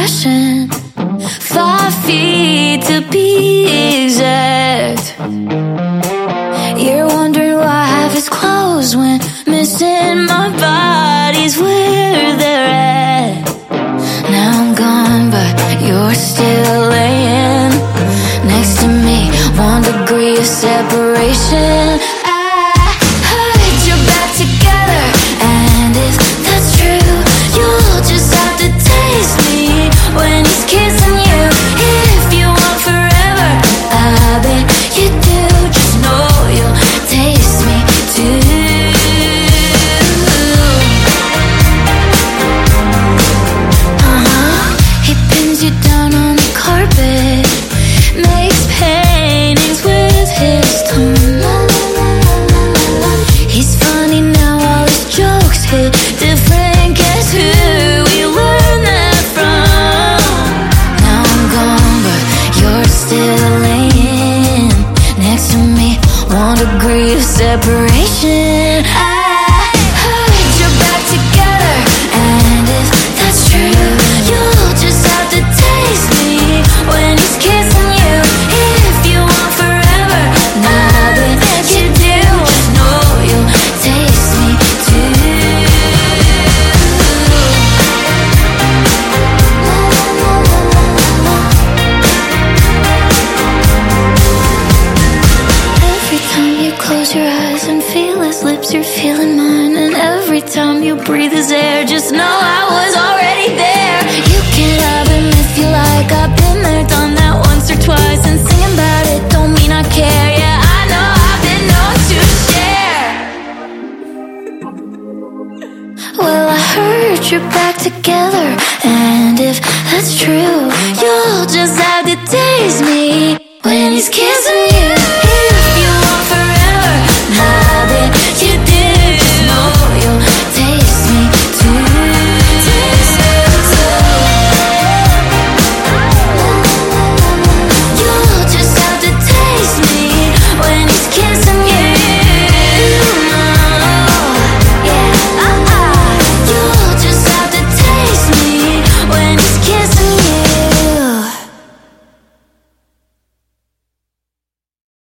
crashing 5 feet to be exact. You're wondering why half his clothes went missing. My body's where they're at. Now I'm gone, but you're still laying next to me. 1 degree of separation. I heard you're back together, and if that's true, you'll just have to taste me when he's kissing you. If you want forever, I bet you do. Just know you'll taste me too. He pins you down on the carpet, makes paintings with his tongue. He's funny now, all his jokes hit different. Guess who we learned that from? Now I'm gone, but you're still laying next to me. 1 degree of separation. I heard you're back together, and if that's true, you'll just have to taste me when he's kissing you. If you want forever, now that you do, just know you'll taste me too. Every time you close your eyes and feel his lips, you're feeling mine. And every time you breathe his air, just know I was already there. You can have him if you like, I've been there, done that once or twice. And singing about it don't mean I care. Yeah, I know I've been known to share. Well, I heard you're back together, and if that's true, you'll just have to taste me when he's kissing you.